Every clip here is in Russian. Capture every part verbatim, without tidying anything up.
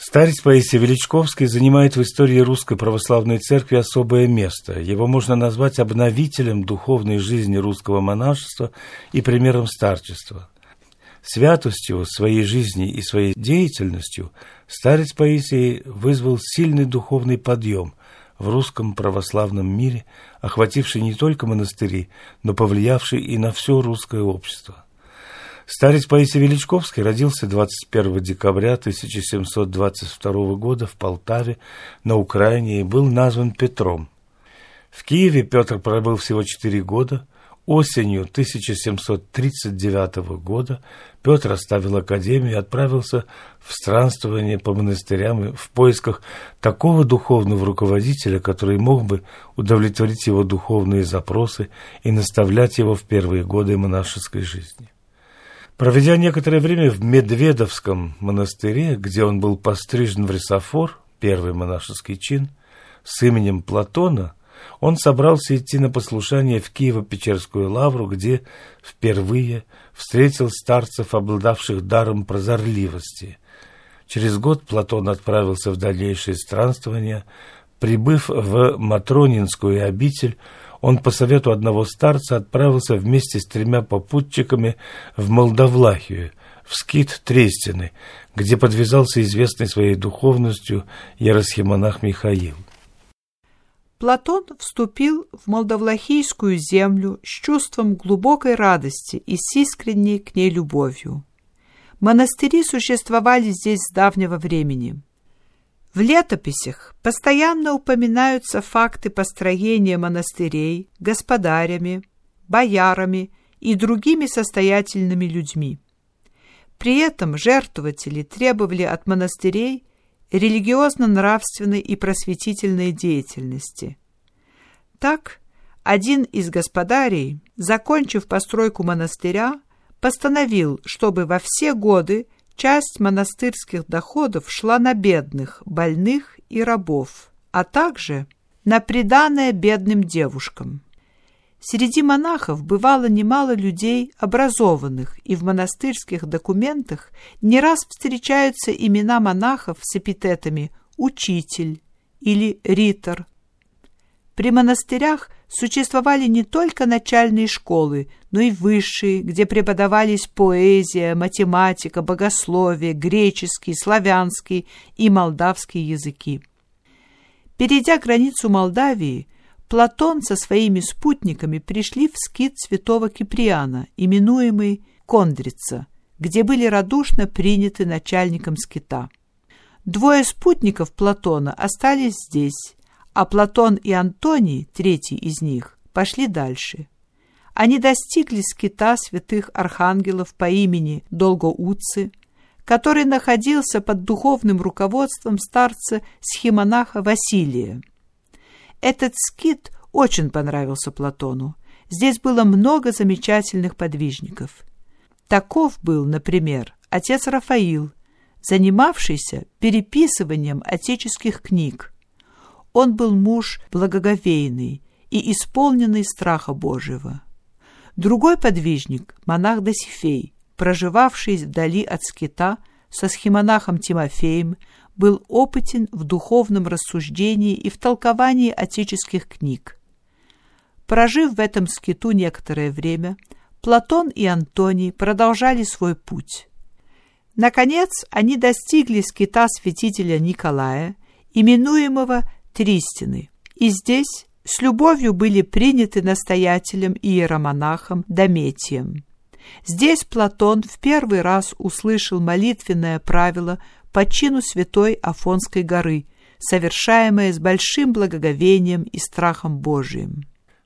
Старец Паисий Величковский занимает в истории Русской Православной Церкви особое место. Его можно назвать обновителем духовной жизни русского монашества и примером старчества. Святостью своей жизни и своей деятельностью старец Паисий вызвал сильный духовный подъем в русском православном мире, охвативший не только монастыри, но повлиявший и на все русское общество. Старец Паисий Величковский родился двадцать первого декабря тысяча семьсот двадцать второго года в Полтаве, на Украине, и был назван Петром. В Киеве Петр пробыл всего четыре года. Осенью тысяча семьсот тридцать девятого года Петр оставил академию и отправился в странствование по монастырям в поисках такого духовного руководителя, который мог бы удовлетворить его духовные запросы и наставлять его в первые годы монашеской жизни. Проведя некоторое время в Медведовском монастыре, где он был пострижен в рисофор, первый монашеский чин, с именем Платона, он собрался идти на послушание в Киево-Печерскую лавру, где впервые встретил старцев, обладавших даром прозорливости. Через год Платон отправился в дальнейшее странствование. Прибыв в Матронинскую обитель, он по совету одного старца отправился вместе с тремя попутчиками в Молдавлахию, в скит Трестины, где подвязался известный своей духовностью еросхимонах Михаил. Платон вступил в молдавлахийскую землю с чувством глубокой радости и с искренней к ней любовью. Монастыри существовали здесь с давнего времени. В летописях постоянно упоминаются факты построения монастырей господарями, боярами и другими состоятельными людьми. При этом жертвователи требовали от монастырей религиозно-нравственной и просветительной деятельности. Так, один из господарей, закончив постройку монастыря, постановил, чтобы во все годы часть монастырских доходов шла на бедных, больных и рабов, а также на приданое бедным девушкам. Среди монахов бывало немало людей образованных, и в монастырских документах не раз встречаются имена монахов с эпитетами «учитель» или «ритор». При монастырях существовали не только начальные школы, но и высшие, где преподавались поэзия, математика, богословие, греческий, славянский и молдавский языки. Перейдя границу Молдавии, Платон со своими спутниками пришли в скит святого Киприана, именуемый Кондрица, где были радушно приняты начальником скита. Двое спутников Платона остались здесь, а Платон и Антоний, третий из них, пошли дальше. Они достигли скита святых архангелов по имени Долгоуцы, который находился под духовным руководством старца схимонаха Василия. Этот скит очень понравился Платону. Здесь было много замечательных подвижников. Таков был, например, отец Рафаил, занимавшийся переписыванием отеческих книг. Он был муж благоговейный и исполненный страха Божьего. Другой подвижник, монах Досифей, проживавший вдали от скита со схимонахом Тимофеем, был опытен в духовном рассуждении и в толковании отеческих книг. Прожив в этом скиту некоторое время, Платон и Антоний продолжали свой путь. Наконец, они достигли скита святителя Николая, именуемого Тристины, и здесь с любовью были приняты настоятелем и иеромонахом Дометием. Здесь Платон в первый раз услышал молитвенное правило по чину святой Афонской горы, совершаемое с большим благоговением и страхом Божиим.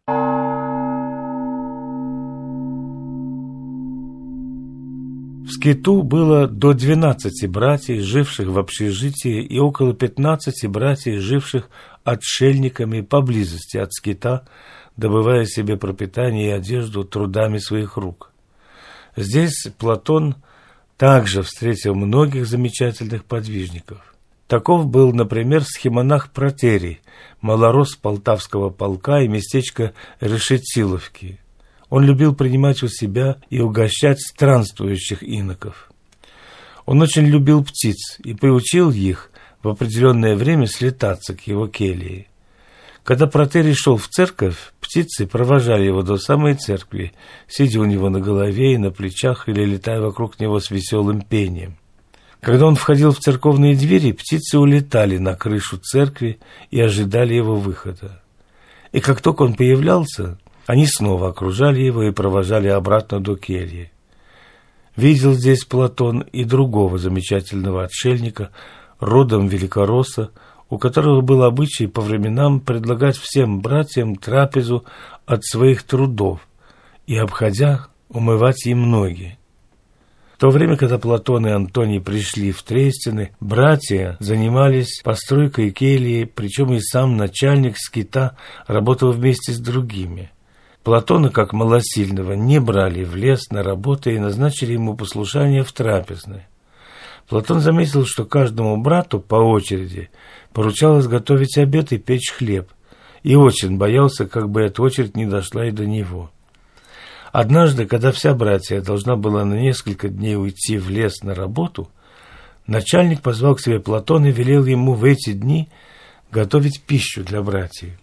В скиту было до двенадцати братьев, живших в общежитии, и около пятнадцати братьев, живших отшельниками поблизости от скита, добывая себе пропитание и одежду трудами своих рук. Здесь Платон также встретил многих замечательных подвижников. Таков был, например, схимонах Протерий, малорос Полтавского полка и местечко Решетиловки. Он любил принимать у себя и угощать странствующих иноков. Он очень любил птиц и приучил их в определенное время слетаться к его келье. Когда протерий шел в церковь, птицы провожали его до самой церкви, сидя у него на голове и на плечах или летая вокруг него с веселым пением. Когда он входил в церковные двери, птицы улетали на крышу церкви и ожидали его выхода. И как только он появлялся, они снова окружали его и провожали обратно до кельи. Видел здесь Платон и другого замечательного отшельника, родом великоросса, у которого был обычай по временам предлагать всем братьям трапезу от своих трудов и, обходя, умывать им ноги. В то время, когда Платон и Антоний пришли в Трестины, братья занимались постройкой кельи, причем и сам начальник скита работал вместе с другими. Платона, как малосильного, не брали в лес на работу и назначили ему послушание в трапезной. Платон заметил, что каждому брату по очереди поручалось готовить обед и печь хлеб, и очень боялся, как бы эта очередь не дошла и до него. Однажды, когда вся братья должна была на несколько дней уйти в лес на работу, начальник позвал к себе Платона и велел ему в эти дни готовить пищу для братьев.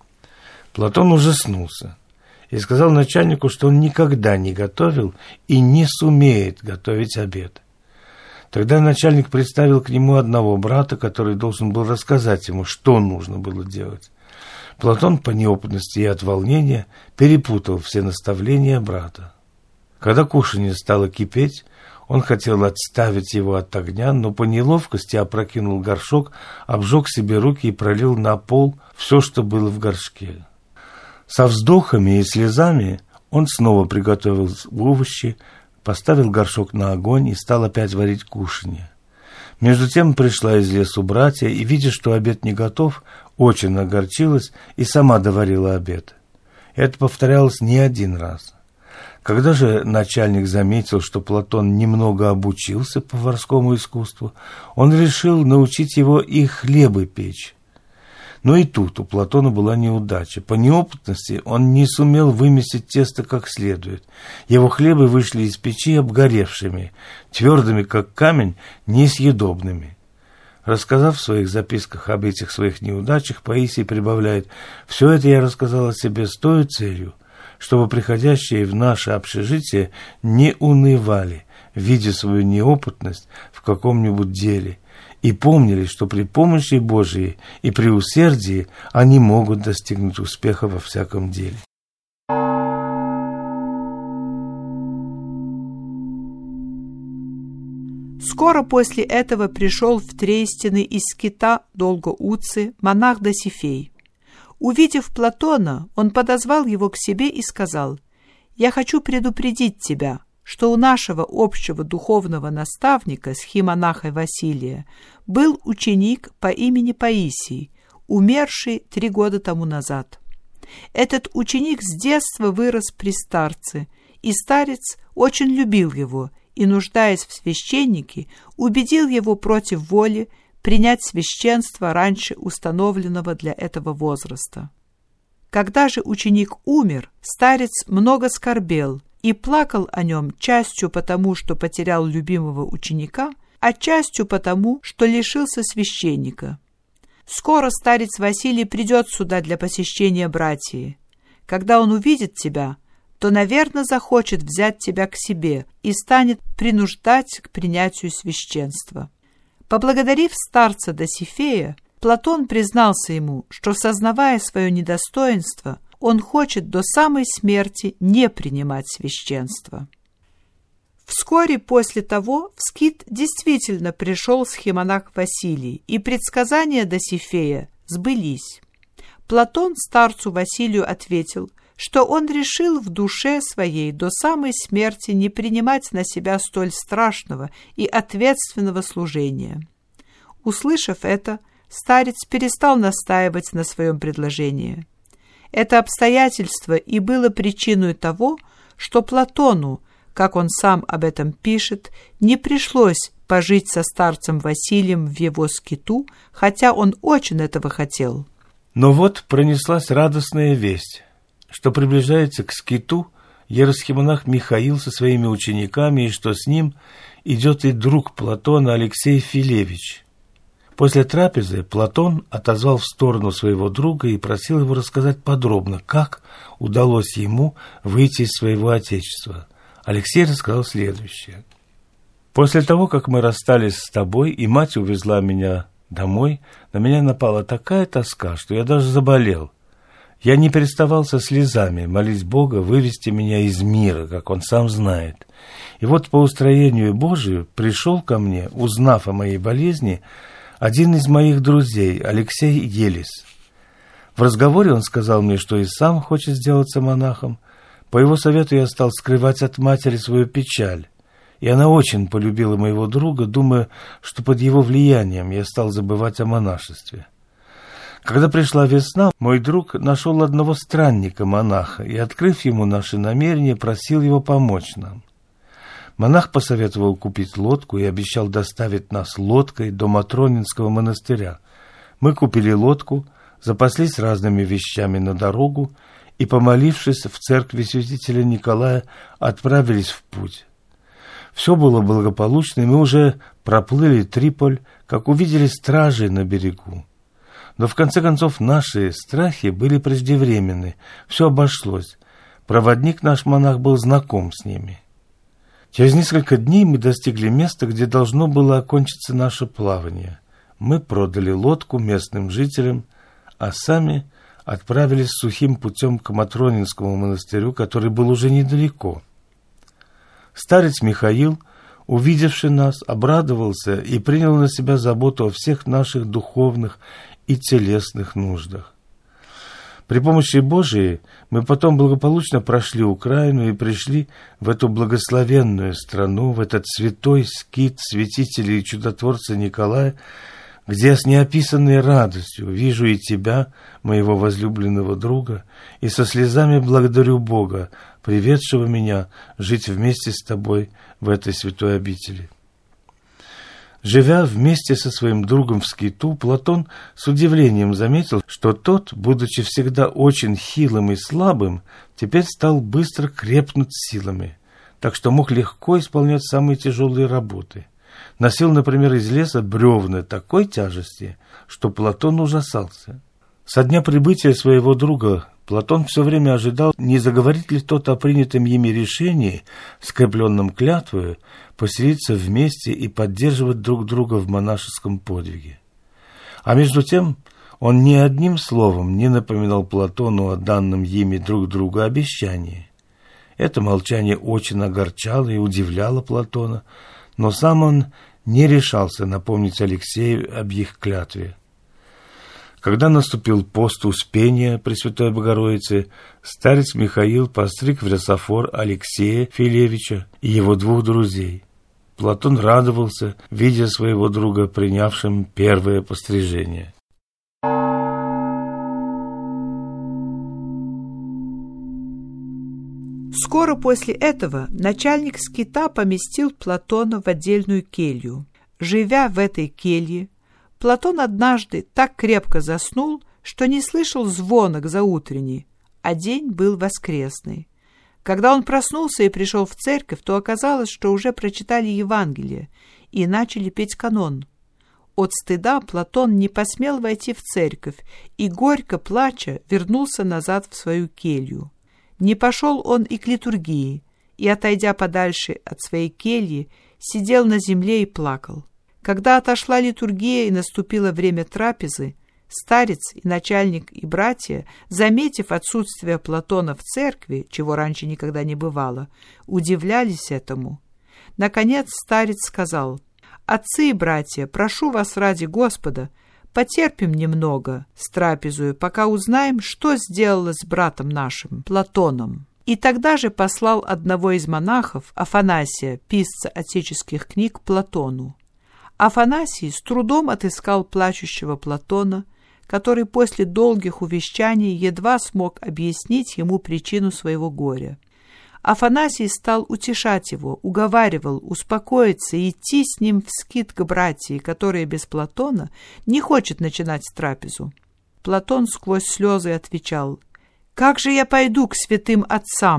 Платон ужаснулся и сказал начальнику, что он никогда не готовил и не сумеет готовить обед. Тогда начальник представил к нему одного брата, который должен был рассказать ему, что нужно было делать. Платон по неопытности и от волнения перепутал все наставления брата. Когда кушанье стало кипеть, он хотел отставить его от огня, но по неловкости опрокинул горшок, обжег себе руки и пролил на пол все, что было в горшке. Со вздохами и слезами он снова приготовил овощи, поставил горшок на огонь и стал опять варить кушанье. Между тем пришла из лесу братья, и, видя, что обед не готов, очень огорчилась и сама доварила обед. Это повторялось не один раз. Когда же начальник заметил, что Платон немного обучился поварскому искусству, он решил научить его и хлебы печь. Но и тут у Платона была неудача. По неопытности он не сумел вымесить тесто как следует. Его хлебы вышли из печи обгоревшими, твердыми, как камень, несъедобными. Рассказав в своих записках об этих своих неудачах, Паисий прибавляет: «Все это я рассказал о себе с той целью, чтобы приходящие в наше общежитие не унывали, видя свою неопытность в каком-нибудь деле, и помнили, что при помощи Божией и при усердии они могут достигнуть успеха во всяком деле». Скоро после этого пришел в Трестины из скита Долгоуцы монах Досифей. Увидев Платона, он подозвал его к себе и сказал: «Я хочу предупредить тебя, что у нашего общего духовного наставника, схимонаха Василия, был ученик по имени Паисий, умерший три года тому назад. Этот ученик с детства вырос при старце, и старец очень любил его и, нуждаясь в священнике, убедил его против воли принять священство раньше установленного для этого возраста. Когда же ученик умер, старец много скорбел и плакал о нем частью потому, что потерял любимого ученика, а частью потому, что лишился священника. Скоро старец Василий придет сюда для посещения братьев. Когда он увидит тебя, то, наверное, захочет взять тебя к себе и станет принуждать к принятию священства». Поблагодарив старца Досифея, Платон признался ему, что, сознавая свое недостоинство, он хочет до самой смерти не принимать священство. Вскоре после того в скит действительно пришел схимонах Василий, и предсказания Досифея сбылись. Платон старцу Василию ответил, что он решил в душе своей до самой смерти не принимать на себя столь страшного и ответственного служения. Услышав это, старец перестал настаивать на своем предложении. Это обстоятельство и было причиной того, что Платону, как он сам об этом пишет, не пришлось пожить со старцем Василием в его скиту, хотя он очень этого хотел. Но вот пронеслась радостная весть, что приближается к скиту иеросхимонах Михаил со своими учениками, и что с ним идет и друг Платона Алексей Филевич. После трапезы Платон отозвал в сторону своего друга и просил его рассказать подробно, как удалось ему выйти из своего отечества. Алексей рассказал следующее. «После того, как мы расстались с тобой, и мать увезла меня домой, на меня напала такая тоска, что я даже заболел. Я не переставал со слезами молить Бога вывести меня из мира, как Он сам знает. И вот по устроению Божию пришел ко мне, узнав о моей болезни, один из моих друзей, Алексей Елис. В разговоре он сказал мне, что и сам хочет сделаться монахом. По его совету я стал скрывать от матери свою печаль. И она очень полюбила моего друга, думая, что под его влиянием я стал забывать о монашестве. Когда пришла весна, мой друг нашел одного странника-монаха и, открыв ему наши намерения, просил его помочь нам. Монах посоветовал купить лодку и обещал доставить нас лодкой до Матронинского монастыря. Мы купили лодку, запаслись разными вещами на дорогу и, помолившись в церкви святителя Николая, отправились в путь. Все было благополучно, и мы уже проплыли Триполь, как увидели стражей на берегу. Но в конце концов наши страхи были преждевременны, все обошлось. Проводник наш монах был знаком с ними. Через несколько дней мы достигли места, где должно было окончиться наше плавание. Мы продали лодку местным жителям, а сами отправились сухим путем к Матронинскому монастырю, который был уже недалеко. Старец Михаил, увидевший нас, обрадовался и принял на себя заботу о всех наших духовных и телесных нуждах. При помощи Божией мы потом благополучно прошли Украину и пришли в эту благословенную страну, в этот святой скит святителя и чудотворца Николая, где я с неописанной радостью вижу и тебя, моего возлюбленного друга, и со слезами благодарю Бога, приведшего меня жить вместе с тобой в этой святой обители». Живя вместе со своим другом в скиту, Платон с удивлением заметил, что тот, будучи всегда очень хилым и слабым, теперь стал быстро крепнуть силами, так что мог легко исполнять самые тяжелые работы. Носил, например, из леса бревна такой тяжести, что Платон ужасался. Со дня прибытия своего друга Платон все время ожидал, не заговорит ли тот о принятом ими решении, скрепленном клятвою, поселиться вместе и поддерживать друг друга в монашеском подвиге. А между тем он ни одним словом не напоминал Платону о данном ими друг другу обещании. Это молчание очень огорчало и удивляло Платона, но сам он не решался напомнить Алексею об их клятве. Когда наступил пост Успения Пресвятой Богородицы, старец Михаил постриг в рясофор Алексея Филевича и его двух друзей. Платон радовался, видя своего друга, принявшим первое пострижение. Скоро после этого начальник скита поместил Платона в отдельную келью. Живя в этой келье, Платон однажды так крепко заснул, что не слышал звонок заутренний, а день был воскресный. Когда он проснулся и пришел в церковь, то оказалось, что уже прочитали Евангелие и начали петь канон. От стыда Платон не посмел войти в церковь и, горько плача, вернулся назад в свою келью. Не пошел он и к литургии, и, отойдя подальше от своей кельи, сидел на земле и плакал. Когда отошла литургия и наступило время трапезы, старец и начальник и братья, заметив отсутствие Платона в церкви, чего раньше никогда не бывало, удивлялись этому. Наконец старец сказал: «Отцы и братья, прошу вас ради Господа, потерпим немного с трапезою, пока узнаем, что сделалось с братом нашим, Платоном». И тогда же послал одного из монахов, Афанасия, писца отеческих книг, Платону. Афанасий с трудом отыскал плачущего Платона, который после долгих увещаний едва смог объяснить ему причину своего горя. Афанасий стал утешать его, уговаривал успокоиться и идти с ним в скит к братьям, которые без Платона не хочет начинать трапезу. Платон сквозь слезы отвечал: «Как же я пойду к святым отцам,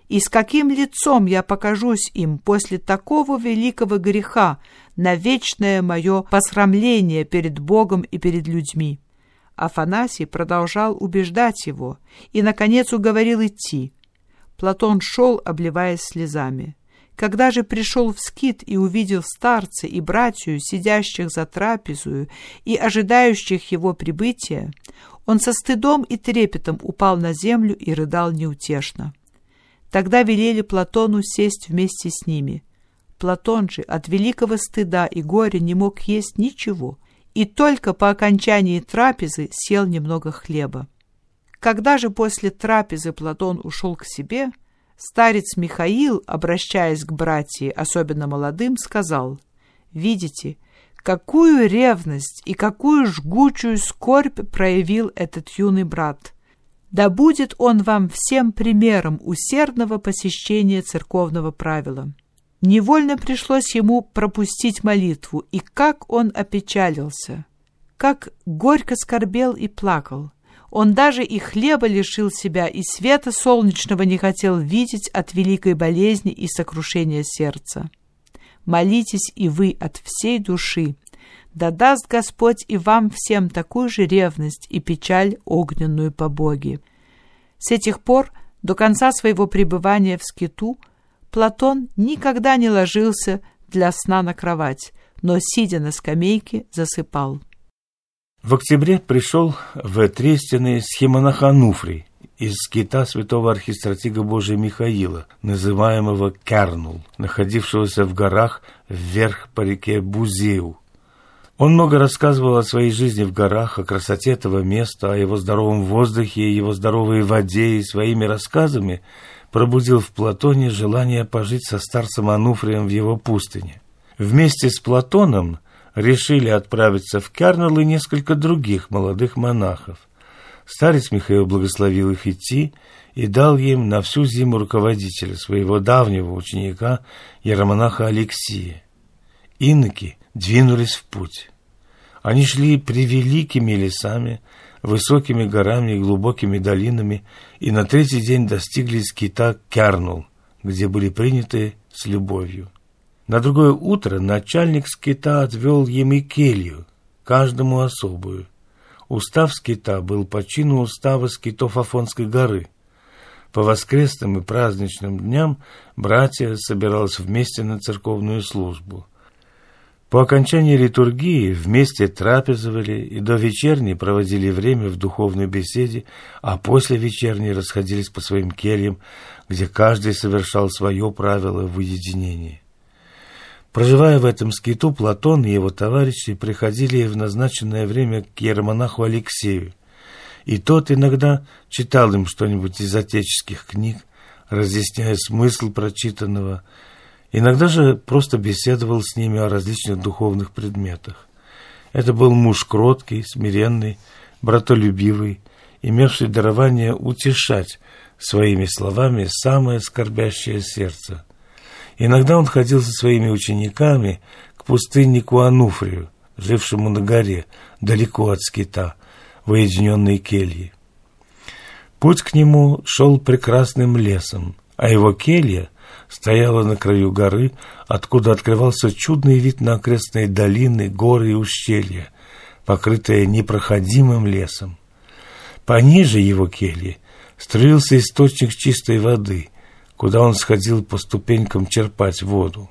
И с каким лицом я покажусь им после такого великого греха на вечное мое посрамление перед Богом и перед людьми?» Афанасий продолжал убеждать его и, наконец, уговорил идти. Платон шел, обливаясь слезами. Когда же пришел в Скит и увидел старца и братью, сидящих за трапезою и ожидающих его прибытия, он со стыдом и трепетом упал на землю и рыдал неутешно. Тогда велели Платону сесть вместе с ними. Платон же от великого стыда и горя не мог есть ничего, и только по окончании трапезы съел немного хлеба. Когда же после трапезы Платон ушел к себе, старец Михаил, обращаясь к братьям, особенно молодым, сказал: «Видите, какую ревность и какую жгучую скорбь проявил этот юный брат. Да будет он вам всем примером усердного посещения церковного правила». Невольно пришлось ему пропустить молитву, и как он опечалился, как горько скорбел и плакал. Он даже и хлеба лишил себя, и света солнечного не хотел видеть от великой болезни и сокрушения сердца. Молитесь и вы от всей души, да даст Господь и вам всем такую же ревность и печаль огненную по Боге. С этих пор до конца своего пребывания в Скиту Платон никогда не ложился для сна на кровать, но, сидя на скамейке, засыпал. В октябре пришел в Трестины схимонах Ануфрий из Скита святого архистратига Божия Михаила, называемого Кернул, находившегося в горах вверх по реке Бузеу. Он много рассказывал о своей жизни в горах, о красоте этого места, о его здоровом воздухе, его здоровой воде, и своими рассказами пробудил в Платоне желание пожить со старцем Ануфрием в его пустыне. Вместе с Платоном решили отправиться в Кернул и несколько других молодых монахов. Старец Михаил благословил их идти и дал им на всю зиму руководителя, своего давнего ученика, иеромонаха Алексия. Иноки двинулись в путь. Они шли превеликими лесами, высокими горами и глубокими долинами, и на третий день достигли Скита Кернул, где были приняты с любовью. На другое утро начальник Скита отвел им и келью, каждому особую. Устав Скита был по чину устава скитов Афонской горы. По воскресным и праздничным дням братья собирались вместе на церковную службу. По окончании литургии вместе трапезовали и до вечерней проводили время в духовной беседе, а после вечерней расходились по своим кельям, где каждый совершал свое правило в уединении. Проживая в этом скиту, Платон и его товарищи приходили в назначенное время к иеромонаху Алексею, и тот иногда читал им что-нибудь из отеческих книг, разъясняя смысл прочитанного. Иногда же просто беседовал с ними о различных духовных предметах. Это был муж кроткий, смиренный, братолюбивый, имевший дарование утешать своими словами самое скорбящее сердце. Иногда он ходил со своими учениками к пустыннику Ануфрию, жившему на горе, далеко от Скита, в уединенной келье. Путь к нему шел прекрасным лесом, а его келья стояла на краю горы, откуда открывался чудный вид на окрестные долины, горы и ущелья, покрытые непроходимым лесом. Пониже его кельи струился источник чистой воды, куда он сходил по ступенькам черпать воду.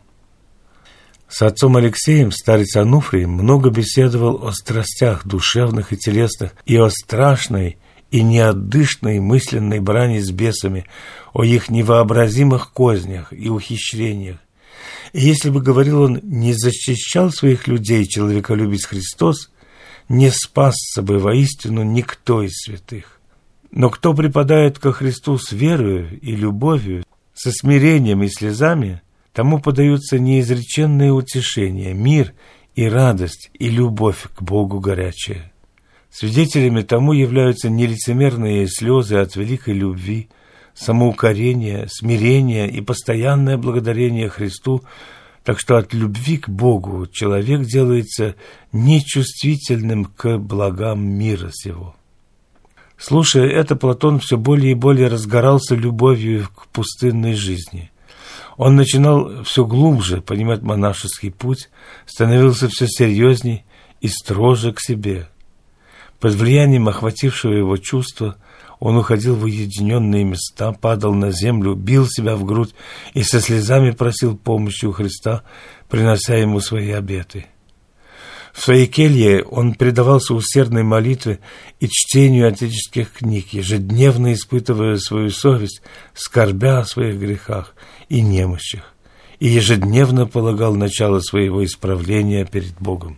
С отцом Алексеем старец Ануфрий много беседовал о страстях душевных и телесных и о страшной и неотдышной мысленной брани с бесами, о их невообразимых кознях и ухищрениях. И если бы, говорил он, не защищал своих людей человеколюбец Христос, не спасся бы воистину никто из святых. Но кто припадает ко Христу с верою и любовью, со смирением и слезами, тому подаются неизреченные утешения, мир и радость и любовь к Богу горячая. Свидетелями тому являются нелицемерные слезы от великой любви, самоукорение, смирение и постоянное благодарение Христу, так что от любви к Богу человек делается нечувствительным к благам мира сего. Слушая это, Платон все более и более разгорался любовью к пустынной жизни. Он начинал все глубже понимать монашеский путь, становился все серьезней и строже к себе. Под влиянием охватившего его чувства он уходил в уединенные места, падал на землю, бил себя в грудь и со слезами просил помощи у Христа, принося ему свои обеты. В своей келье он предавался усердной молитве и чтению отеческих книг, ежедневно испытывая свою совесть, скорбя о своих грехах и немощах, и ежедневно полагал начало своего исправления перед Богом.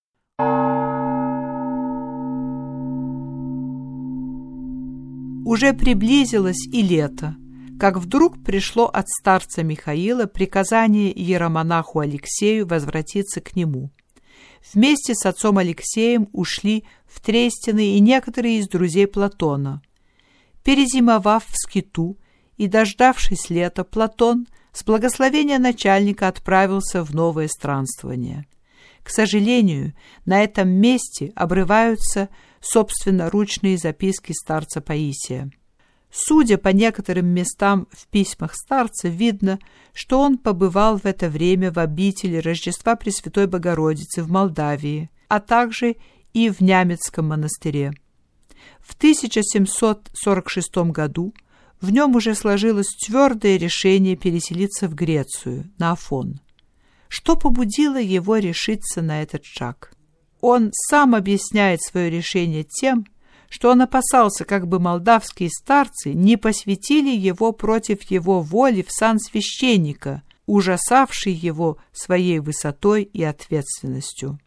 Уже приблизилось и лето, как вдруг пришло от старца Михаила приказание иеромонаху Алексею возвратиться к нему. Вместе с отцом Алексеем ушли в Трестины и некоторые из друзей Платона. Перезимовав в скиту и дождавшись лета, Платон с благословения начальника отправился в новое странствование. К сожалению, на этом месте обрываются собственноручные записки старца Паисия. Судя по некоторым местам в письмах старца, видно, что он побывал в это время в обители Рождества Пресвятой Богородицы в Молдавии, а также и в Нямецком монастыре. В тысяча семьсот сорок шестом году в нем уже сложилось твердое решение переселиться в Грецию, на Афон. Что побудило его решиться на этот шаг? Он сам объясняет свое решение тем, что он опасался, как бы молдавские старцы не посвятили его против его воли в сан священника, ужасавший его своей высотой и ответственностью.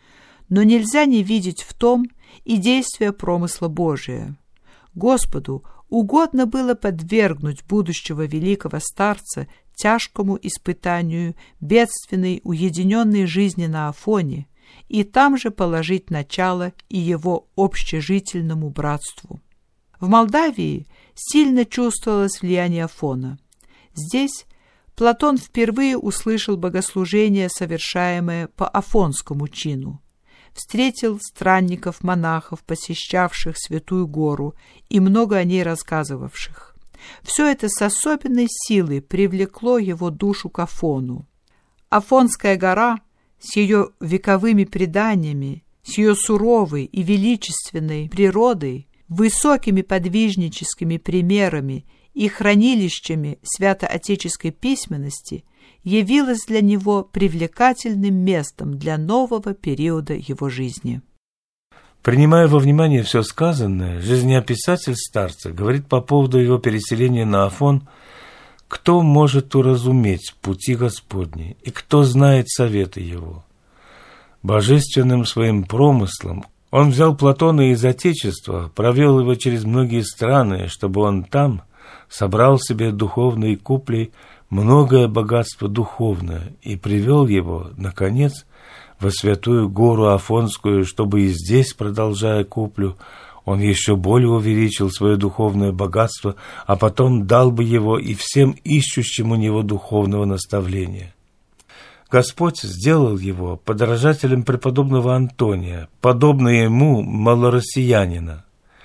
Но нельзя не видеть в том и действия промысла Божия. Господу угодно было подвергнуть будущего великого старца тяжкому испытанию бедственной уединенной жизни на Афоне, и там же положить начало и его общежительному братству. В Молдавии сильно чувствовалось влияние Афона. Здесь Платон впервые услышал богослужение, совершаемое по афонскому чину, встретил странников-монахов, посещавших Святую Гору и много о ней рассказывавших. Все это с особенной силой привлекло его душу к Афону. Афонская гора с ее вековыми преданиями, с ее суровой и величественной природой, высокими подвижническими примерами и хранилищами святоотеческой письменности явилась для него привлекательным местом для нового периода его жизни. Принимая во внимание все сказанное, жизнеописатель старца говорит по поводу его переселения на Афон: кто может уразуметь пути Господни, и кто знает советы его? Божественным своим промыслом он взял Платона из Отечества, провел его через многие страны, чтобы он там собрал себе духовной куплей многое богатство духовное и привел его, наконец, во Святую Гору Афонскую, чтобы и здесь, продолжая куплю, он еще более увеличил свое духовное богатство, а потом дал бы его и всем ищущим у него духовного наставления. Господь сделал его подражателем преподобного Антония, подобно ему малороссиянина.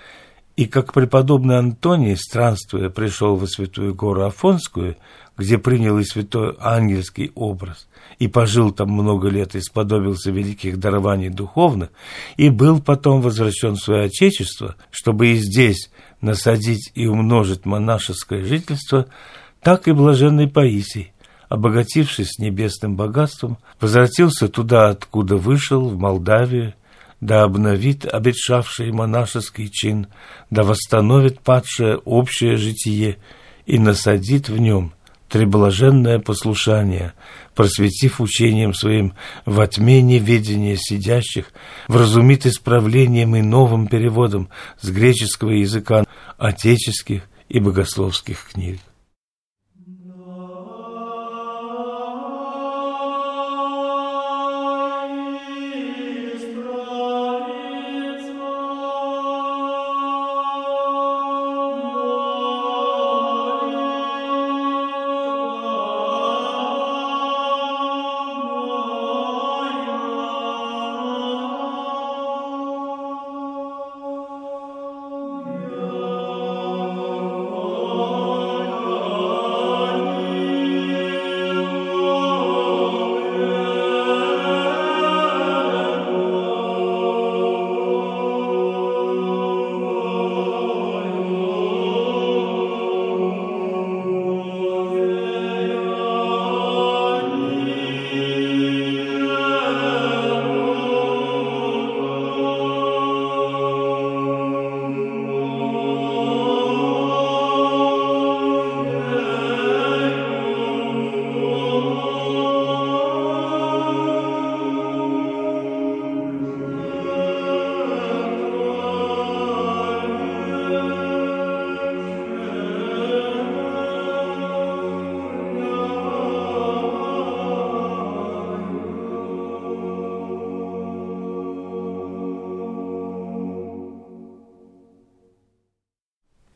И как преподобный Антоний, странствуя, пришел во Святую Гору Афонскую, где принял и святой ангельский образ, и пожил там много лет, и сподобился великих дарований духовных, и был потом возвращен в свое Отечество, чтобы и здесь насадить и умножить монашеское жительство, так и блаженный Паисий, обогатившись небесным богатством, возвратился туда, откуда вышел, в Молдавию, да обновит обетшавший монашеский чин, да восстановит падшее общее житие и насадит в нем треблаженное послушание, просветив учением своим во тьме неведения сидящих, вразумит исправлением и новым переводом с греческого языка отеческих и богословских книг.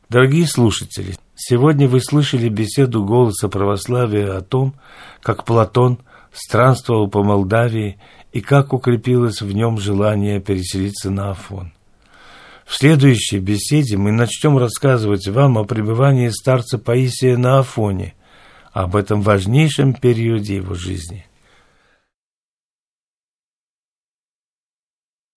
Дорогие слушатели, сегодня вы слышали беседу «Голоса православия» о том, как Платон странствовал по Молдавии и как укрепилось в нем желание переселиться на Афон. В следующей беседе мы начнем рассказывать вам о пребывании старца Паисия на Афоне, об этом важнейшем периоде его жизни.